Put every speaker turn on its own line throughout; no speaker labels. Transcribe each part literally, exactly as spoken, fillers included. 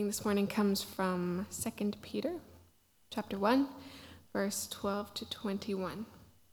reading this morning comes from Second Peter, chapter one, verse twelve to twenty-one.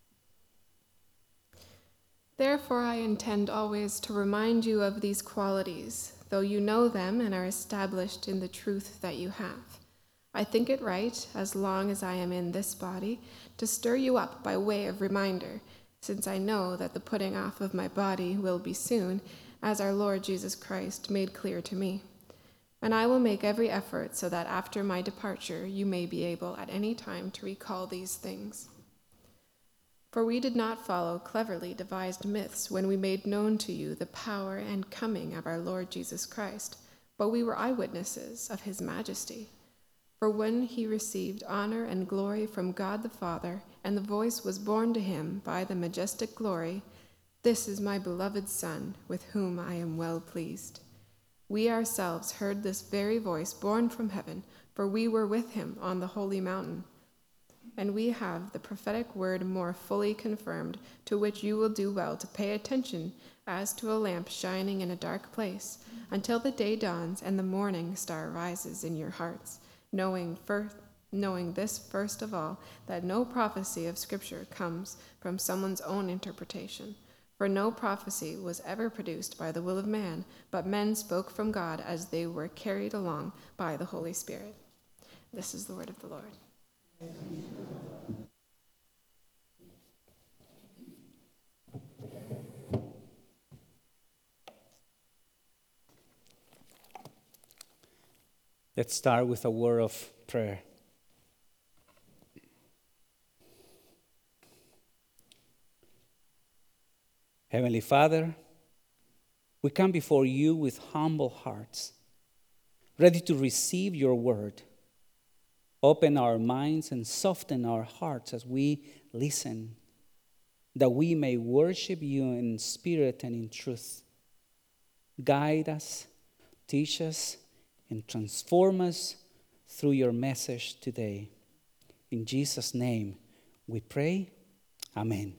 Therefore I intend always to remind you of these qualities, though you know them and are established in the truth that you have. I think it right, as long as I am in this body, to stir you up by way of reminder, since I know that the putting off of my body will be soon, as our Lord Jesus Christ made clear to me. And I will make every effort so that after my departure you may be able at any time to recall these things. For we did not follow cleverly devised myths when we made known to you the power and coming of our Lord Jesus Christ, but we were eyewitnesses of his majesty. For when he received honor and glory from God the Father, and the voice was borne to him by the majestic glory, "This is my beloved Son, with whom I am well pleased." We ourselves heard this very voice borne from heaven, for we were with him on the holy mountain. And we have the prophetic word more fully confirmed, to which you will do well to pay attention as to a lamp shining in a dark place, until the day dawns and the morning star rises in your hearts, knowing first, knowing this first of all, that no prophecy of Scripture comes from someone's own interpretation. For no prophecy was ever produced by the will of man, but men spoke from God as they were carried along by the Holy Spirit. This is the word of the Lord.
Let's start with a word of prayer. Heavenly Father, we come before you with humble hearts, ready to receive your word. Open our minds and soften our hearts as we listen, that we may worship you in spirit and in truth. Guide us, teach us, and transform us through your message today. In Jesus' name we pray. Amen.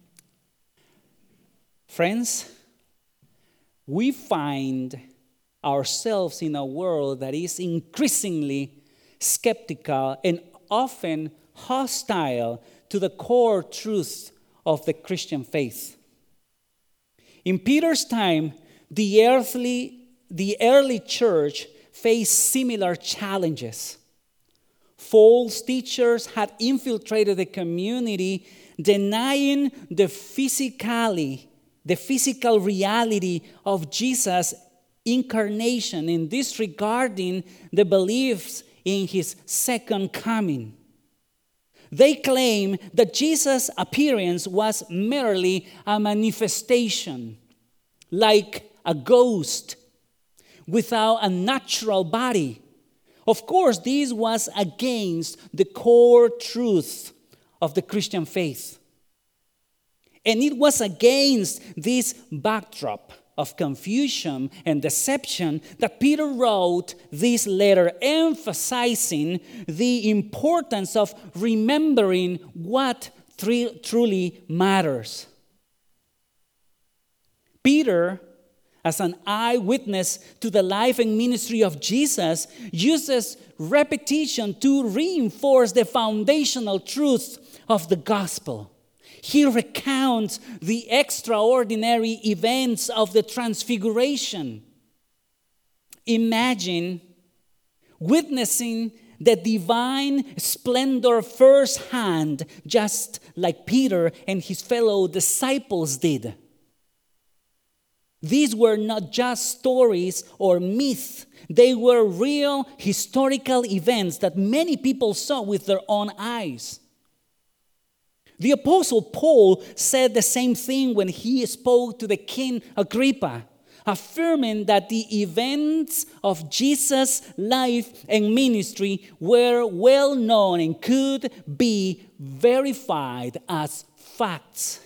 Friends, we find ourselves in a world that is increasingly skeptical and often hostile to the core truth of the Christian faith. In Peter's time, the earthly, the early church faced similar challenges. False teachers had infiltrated the community, denying the physically the physical reality of Jesus' incarnation and disregarding the beliefs in his second coming. They claim that Jesus' appearance was merely a manifestation, like a ghost, without a natural body. Of course, this was against the core truth of the Christian faith. And it was against this backdrop of confusion and deception that Peter wrote this letter, emphasizing the importance of remembering what tr- truly matters. Peter, as an eyewitness to the life and ministry of Jesus, uses repetition to reinforce the foundational truth of the gospel. He recounts the extraordinary events of the Transfiguration. Imagine witnessing the divine splendor firsthand, just like Peter and his fellow disciples did. These were not just stories or myths. They were real historical events that many people saw with their own eyes. The Apostle Paul said the same thing when he spoke to the King Agrippa, affirming that the events of Jesus' life and ministry were well known and could be verified as facts.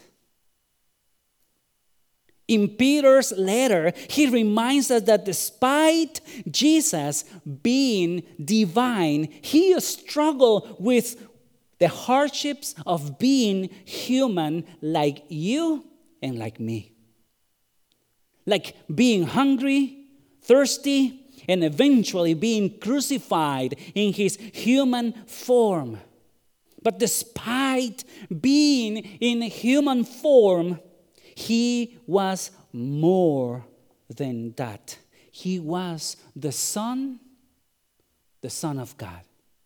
In Peter's letter, he reminds us that despite Jesus being divine, he struggled with the hardships of being human like you and like me. Like being hungry, thirsty, and eventually being crucified in his human form. But despite being in human form, he was more than that. He was the Son, the Son of God.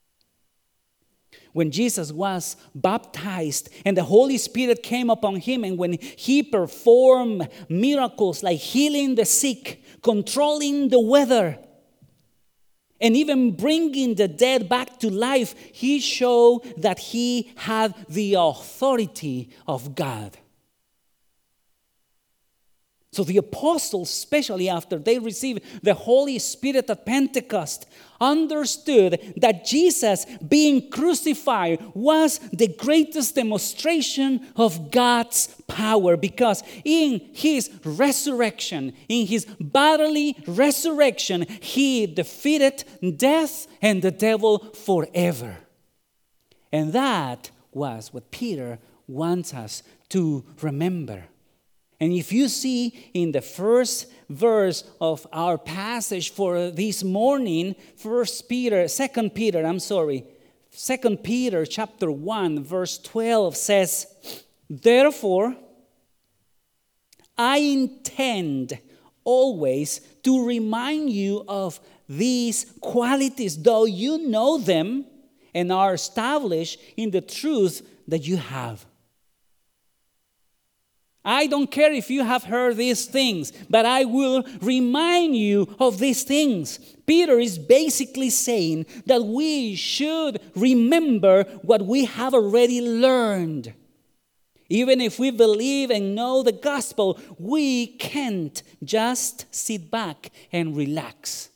When Jesus was baptized and the Holy Spirit came upon him, and when he performed miracles like healing the sick, controlling the weather, and even bringing the dead back to life, he showed that he had the authority of God. So the apostles, especially after they received the Holy Spirit at Pentecost, understood that Jesus being crucified was the greatest demonstration of God's power, because in his resurrection, in his bodily resurrection, he defeated death and the devil forever. And that was what Peter wants us to remember. And if you see in the first verse of our passage for this morning, First Peter, Second Peter, I'm sorry, Second Peter chapter one, verse twelve says, "Therefore, I intend always to remind you of these qualities, though you know them and are established in the truth that you have." I don't care if you have heard these things, but I will remind you of these things. Peter is basically saying that we should remember what we have already learned. Even if we believe and know the gospel, we can't just sit back and relax.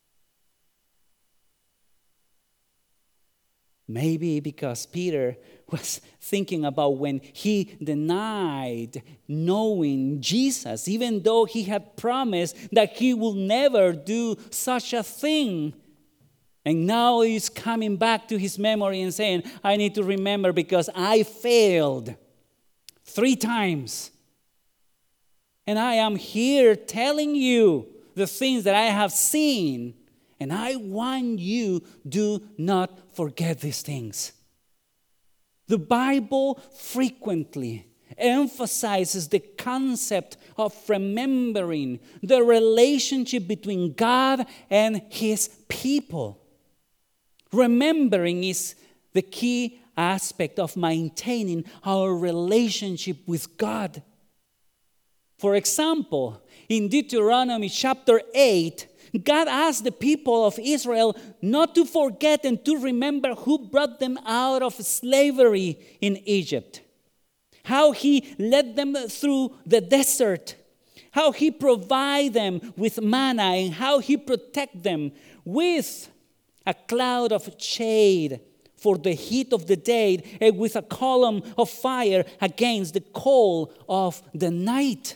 Maybe because Peter was thinking about when he denied knowing Jesus, even though he had promised that he will never do such a thing. And now he's coming back to his memory and saying, I need to remember because I failed three times. And I am here telling you the things that I have seen. And I want you do not forget these things. The Bible frequently emphasizes the concept of remembering the relationship between God and his people. Remembering is the key aspect of maintaining our relationship with God. For example, in Deuteronomy chapter eight, God asked the people of Israel not to forget and to remember who brought them out of slavery in Egypt. How he led them through the desert. How he provided them with manna, and how he protected them with a cloud of shade for the heat of the day, and with a column of fire against the cold of the night.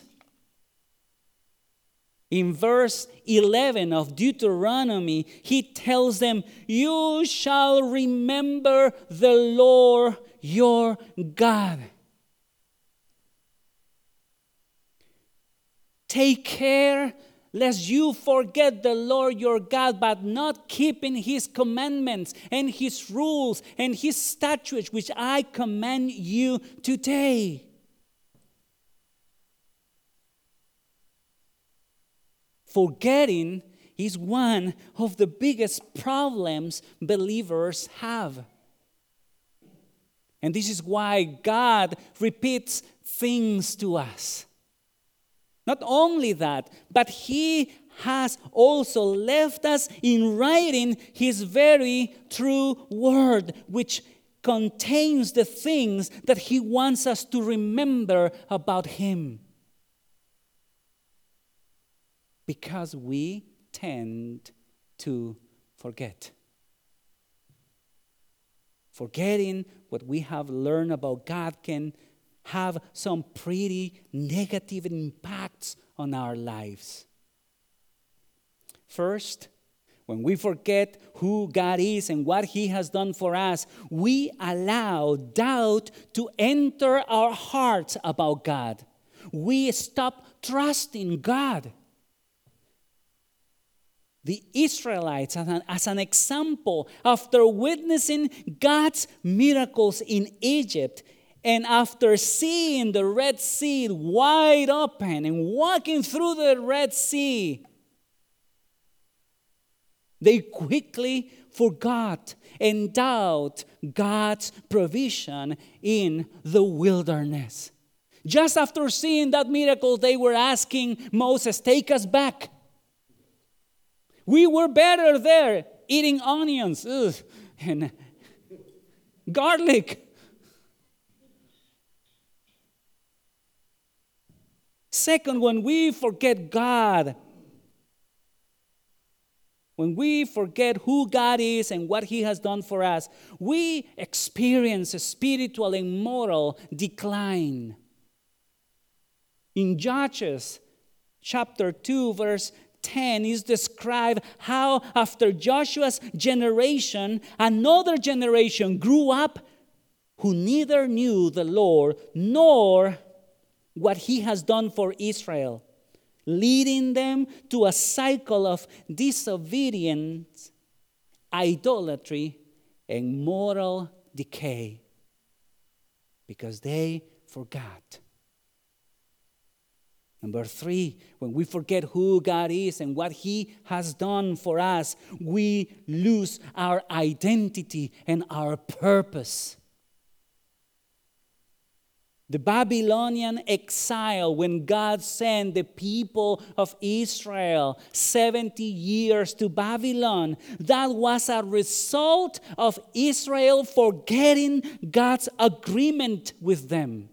In verse eleven of Deuteronomy, he tells them, "You shall remember the Lord your God." Take care lest you forget the Lord your God, but not keeping his commandments and his rules and his statutes, which I command you today. Forgetting is one of the biggest problems believers have. And this is why God repeats things to us. Not only that, but he has also left us in writing his very true word, which contains the things that he wants us to remember about him. Because we tend to forget. Forgetting what we have learned about God can have some pretty negative impacts on our lives. First, when we forget who God is and what he has done for us, we allow doubt to enter our hearts about God. We stop trusting God. the Israelites as an, as an example after witnessing God's miracles in Egypt and after seeing the Red Sea wide open and walking through the Red Sea. They quickly forgot and doubt God's provision in the wilderness. Just after seeing that miracle, they were asking Moses, take us back. We were better there, eating onions ugh, and garlic. Second, when we forget God, when we forget who God is and what He has done for us, we experience a spiritual and moral decline. In Judges chapter two, verse ten is described how after Joshua's generation, another generation grew up who neither knew the Lord nor what He has done for Israel, leading them to a cycle of disobedience, idolatry, and moral decay because they forgot. Number three, when we forget who God is and what He has done for us, we lose our identity and our purpose. The Babylonian exile, when God sent the people of Israel seventy years to Babylon, that was a result of Israel forgetting God's agreement with them.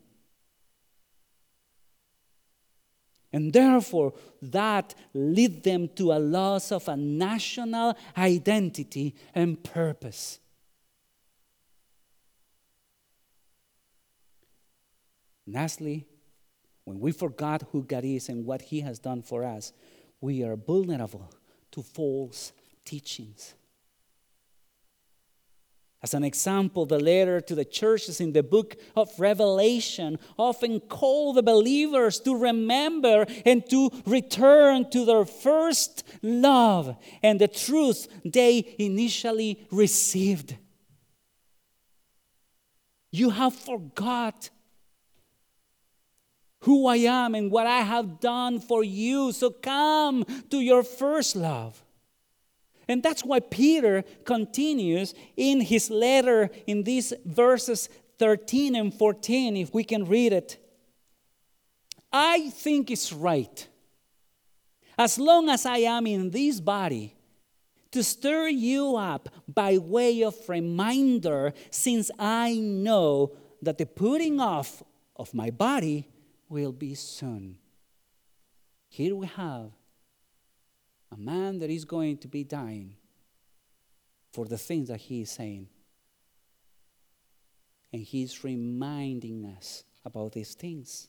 And therefore, that led them to a loss of a national identity and purpose. Lastly, when we forgot who God is and what He has done for us, we are vulnerable to false teachings. As an example, the letter to the churches in the book of Revelation often call the believers to remember and to return to their first love and the truth they initially received. You have forgot who I am and what I have done for you, so come to your first love. And that's why Peter continues in his letter in these verses thirteen and fourteen, if we can read it. I think it's right, as long as I am in this body, to stir you up by way of reminder, since I know that the putting off of my body will be soon. Here we have a man that is going to be dying for the things that he is saying. And he's reminding us about these things.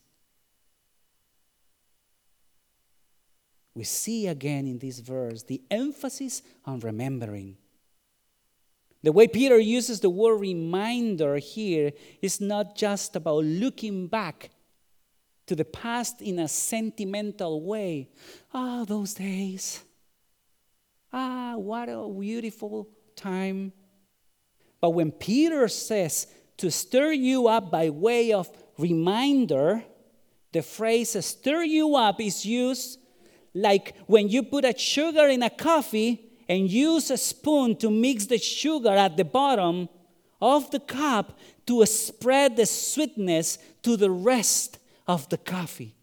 We see again in this verse the emphasis on remembering. The way Peter uses the word reminder here is not just about looking back to the past in a sentimental way. Ah, those days. Ah, what a beautiful time. But when Peter says to stir you up by way of reminder, the phrase stir you up is used like when you put a sugar in a coffee and use a spoon to mix the sugar at the bottom of the cup to spread the sweetness to the rest of the coffee.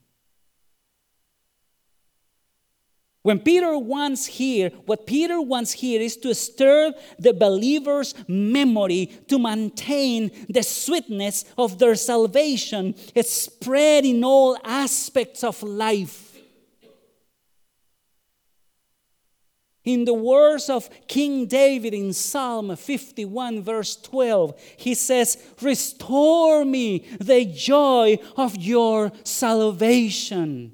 When Peter wants here, what Peter wants here is to stir the believer's memory to maintain the sweetness of their salvation. It's spread in all aspects of life. In the words of King David in Psalm fifty-one, verse twelve, he says, "Restore me the joy of your salvation."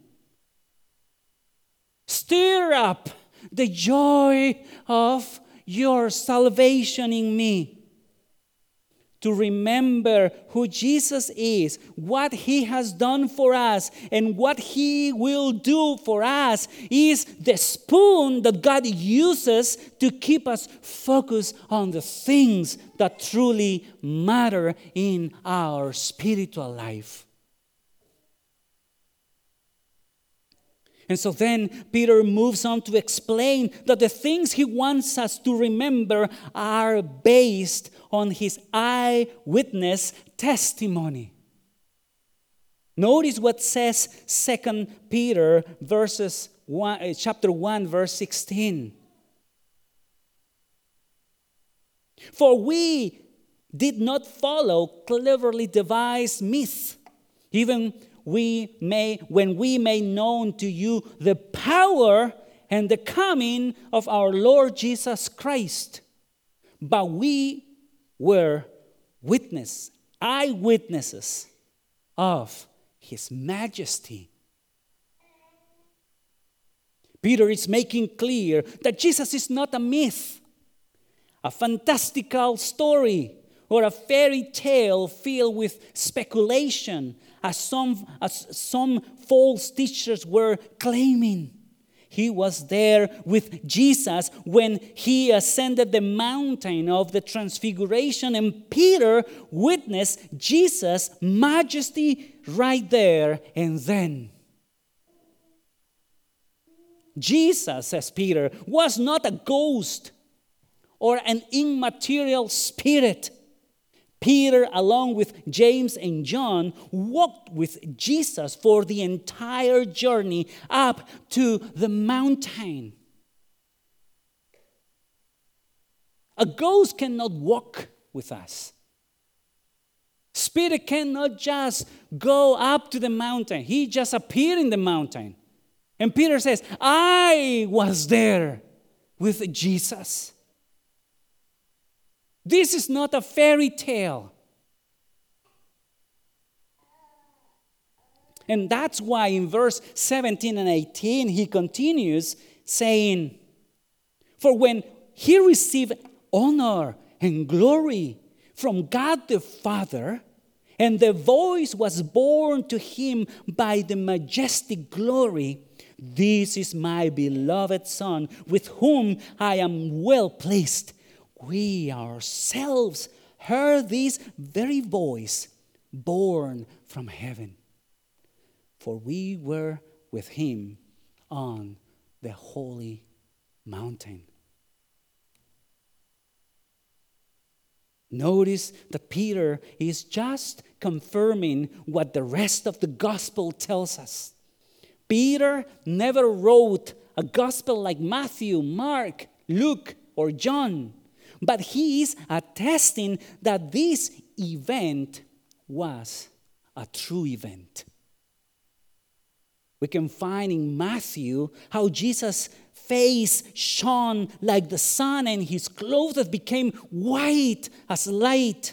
Stir up the joy of your salvation in me. to remember who Jesus is, what he has done for us, and what he will do for us is the spoon that God uses to keep us focused on the things that truly matter in our spiritual life. And so then Peter moves on to explain that the things he wants us to remember are based on his eyewitness testimony. Notice what says Second Peter verses one, uh, chapter one, verse sixteen. For we did not follow cleverly devised myths, even we may, when we made known to you the power and the coming of our Lord Jesus Christ. But we were witness, eyewitnesses of his majesty. Peter is making clear that Jesus is not a myth, a fantastical story, or a fairy tale filled with speculation, as some, as some false teachers were claiming. He was there with Jesus when he ascended the mountain of the transfiguration, and Peter witnessed Jesus' majesty right there and then. Jesus, says Peter, was not a ghost or an immaterial spirit. Peter, along with James and John, walked with Jesus for the entire journey up to the mountain. A ghost cannot walk with us. Spirit cannot just go up to the mountain. He just appeared in the mountain. And Peter says, I was there with Jesus. This is not a fairy tale. And that's why in verse seventeen and eighteen, he continues saying, for when he received honor and glory from God the Father, and the voice was borne to him by the majestic glory, this is my beloved Son, with whom I am well pleased. We ourselves heard this very voice born from heaven, for we were with him on the holy mountain. Notice that Peter is just confirming what the rest of the gospel tells us. Peter never wrote a gospel like Matthew, Mark, Luke, or John. But he is attesting that this event was a true event. We can find in Matthew how Jesus' face shone like the sun and his clothes became white as light.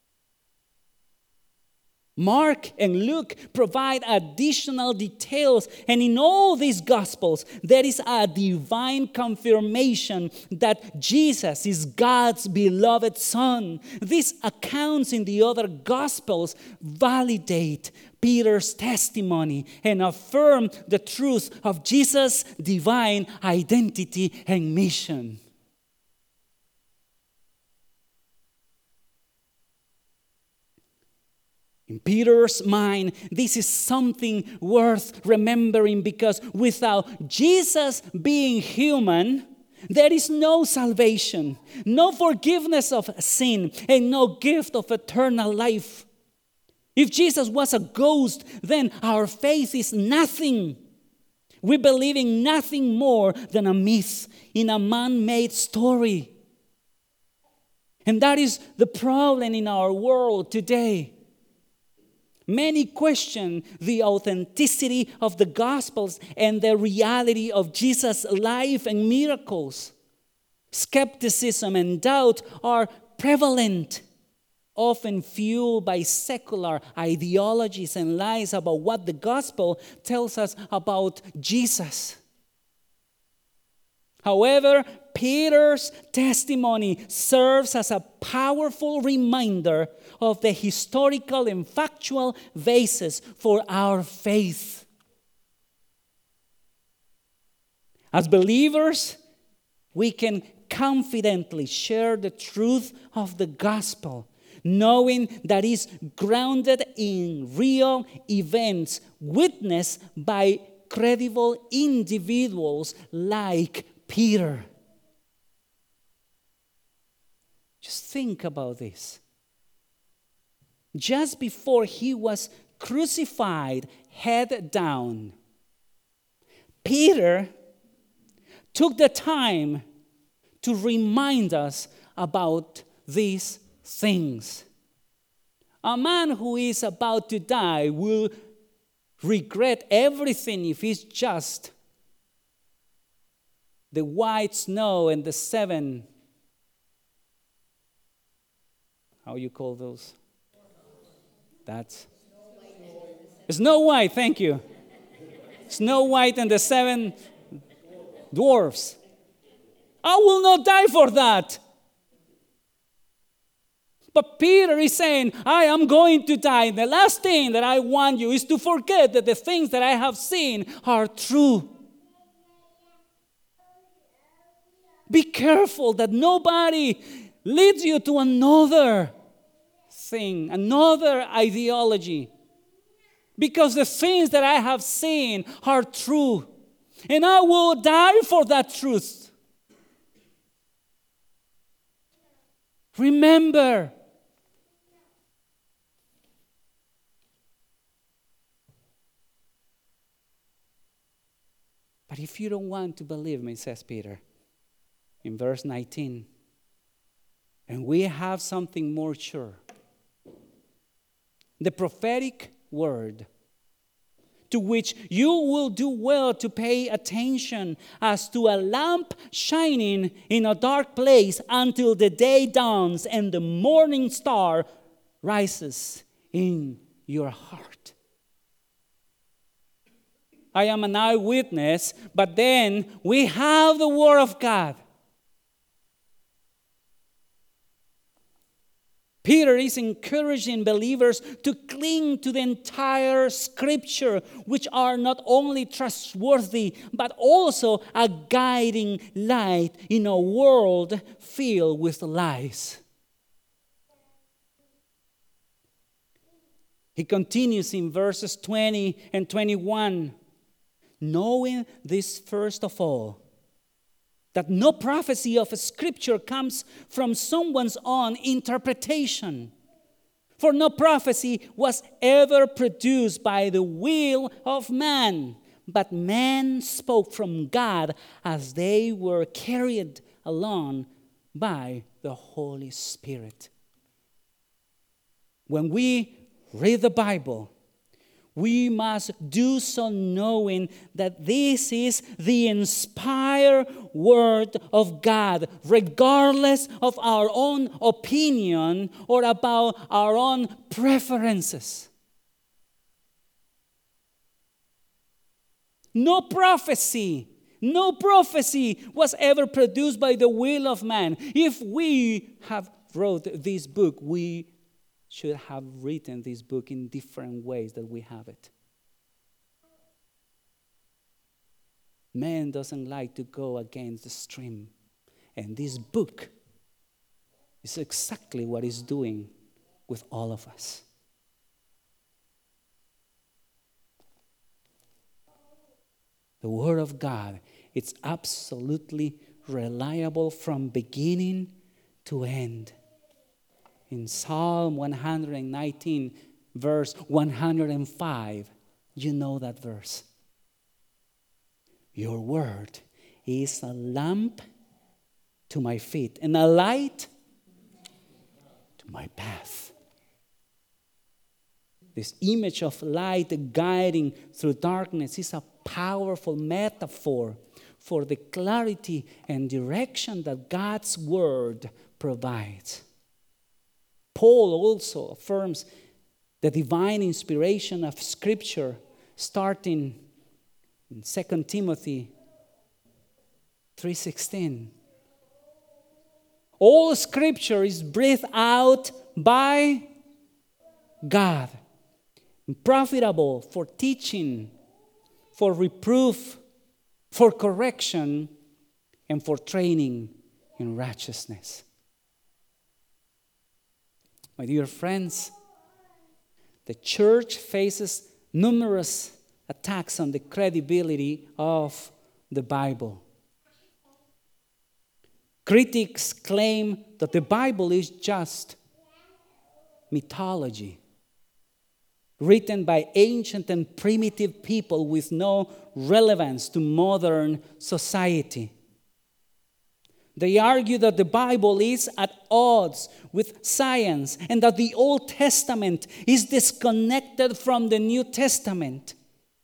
Mark and Luke provide additional details, and in all these Gospels, there is a divine confirmation that Jesus is God's beloved Son. These accounts in the other Gospels validate Peter's testimony and affirm the truth of Jesus' divine identity and mission. In Peter's mind, this is something worth remembering, because without Jesus being human, there is no salvation, no forgiveness of sin, and no gift of eternal life. If Jesus was a ghost, then our faith is nothing. We believe in nothing more than a myth, in a man-made story. And that is the problem in our world today. Many question the authenticity of the Gospels and the reality of Jesus' life and miracles. Skepticism and doubt are prevalent, often fueled by secular ideologies and lies about what the Gospel tells us about Jesus. However, Peter's testimony serves as a powerful reminder of the historical and factual basis for our faith. As believers, we can confidently share the truth of the gospel, knowing that it's grounded in real events witnessed by credible individuals like Peter. Just think about this. Just before he was crucified, head down, Peter took the time to remind us about these things. A man who is about to die will regret everything if it's just the white snow and the seven, how you call those? That's Snow White, thank you. Snow White and the seven dwarfs. I will not die for that. But Peter is saying, I am going to die. The last thing that I want you is to forget that the things that I have seen are true. Be careful that nobody leads you to another thing, another ideology. Because the things that I have seen are true. And I will die for that truth. Remember, but if you don't want to believe me, says Peter, in verse nineteen, and we have something more sure. The prophetic word, to which you will do well to pay attention as to a lamp shining in a dark place until the day dawns and the morning star rises in your heart. I am an eyewitness, but then we have the Word of God. Peter is encouraging believers to cling to the entire Scripture, which are not only trustworthy, but also a guiding light in a world filled with lies. He continues in verses twenty and twenty-one, knowing this first of all, that no prophecy of Scripture comes from someone's own interpretation. For no prophecy was ever produced by the will of man, but men spoke from God as they were carried along by the Holy Spirit. When we read the Bible, we must do so knowing that this is the inspired word of God, regardless of our own opinion or about our own preferences. No prophecy, no prophecy was ever produced by the will of man. If we have wrote this book, we should have written this book in different ways that we have it. Man doesn't like to go against the stream. And this book is exactly what it's doing with all of us. The Word of God, it's absolutely reliable from beginning to end. In Psalm one nineteen, verse one hundred five, you know that verse. Your word is a lamp to my feet and a light to my path. This image of light guiding through darkness is a powerful metaphor for the clarity and direction that God's word provides. Paul also affirms the divine inspiration of Scripture, starting in Second Timothy three sixteen. All Scripture is breathed out by God, profitable for teaching, for reproof, for correction, and for training in righteousness. My dear friends, the church faces numerous attacks on the credibility of the Bible. Critics claim that the Bible is just mythology, written by ancient and primitive people with no relevance to modern society. They argue that the Bible is at odds with science and that the Old Testament is disconnected from the New Testament.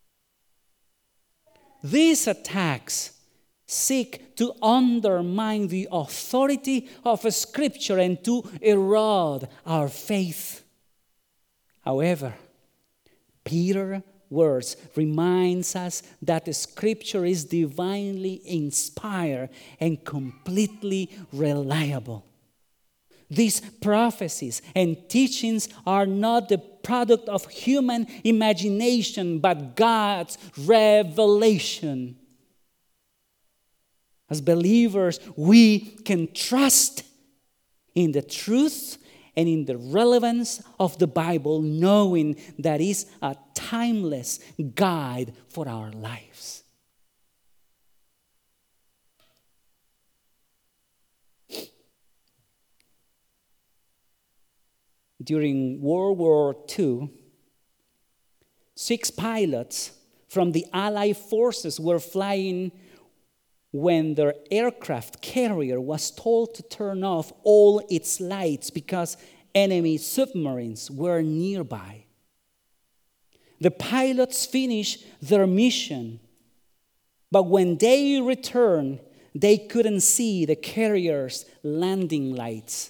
These attacks seek to undermine the authority of Scripture and to erode our faith. However, Peter's words reminds us that the Scripture is divinely inspired and completely reliable. These prophecies and teachings are not the product of human imagination, but God's revelation. As believers, we can trust in the truth and in the relevance of the Bible, knowing that it is a timeless guide for our lives. During World War Two, six pilots from the Allied forces were flying when their aircraft carrier was told to turn off all its lights because enemy submarines were nearby. The pilots finished their mission, but when they returned, they couldn't see the carrier's landing lights.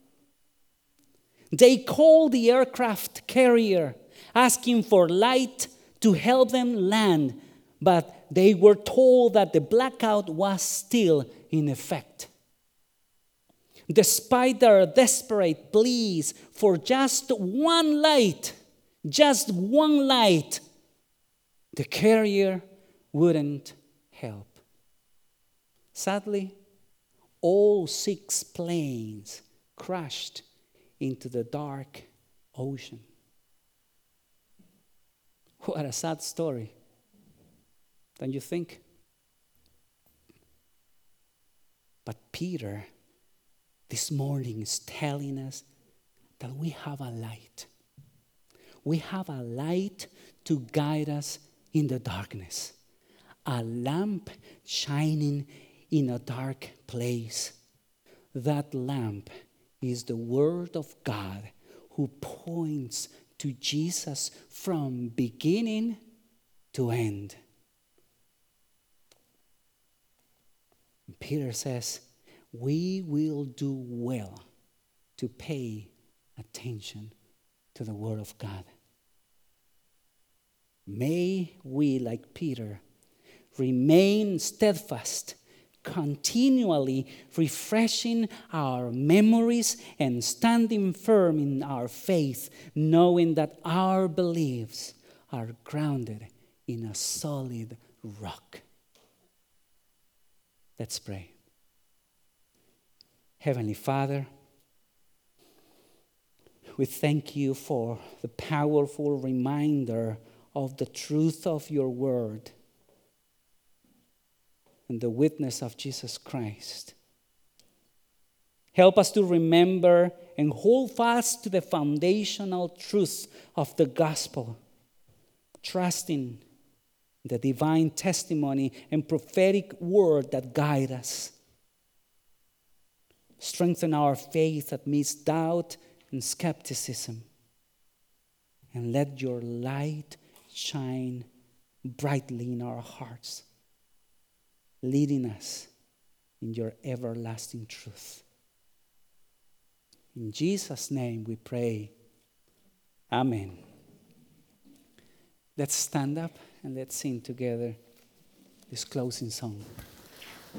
They called the aircraft carrier, asking for light to help them land, but they were told that the blackout was still in effect. Despite their desperate pleas for just one light, just one light, the carrier wouldn't help. Sadly, all six planes crashed into the dark ocean. What a sad story, don't you think? But Peter, this morning, is telling us that we have a light. We have a light to guide us in the darkness. A lamp shining in a dark place. That lamp is the Word of God, who points to Jesus from beginning to end. Peter says, we will do well to pay attention to the Word of God. May we, like Peter, remain steadfast, continually refreshing our memories and standing firm in our faith, knowing that our beliefs are grounded in a solid rock. Let's pray. Heavenly Father, we thank you for the powerful reminder of the truth of your word and the witness of Jesus Christ. Help us to remember and hold fast to the foundational truth of the gospel, trusting the divine testimony and prophetic word that guide us. Strengthen our faith amidst doubt and skepticism. And let your light shine brightly in our hearts, leading us in your everlasting truth. In Jesus' name we pray. Amen. Let's stand up and let's sing together this closing song.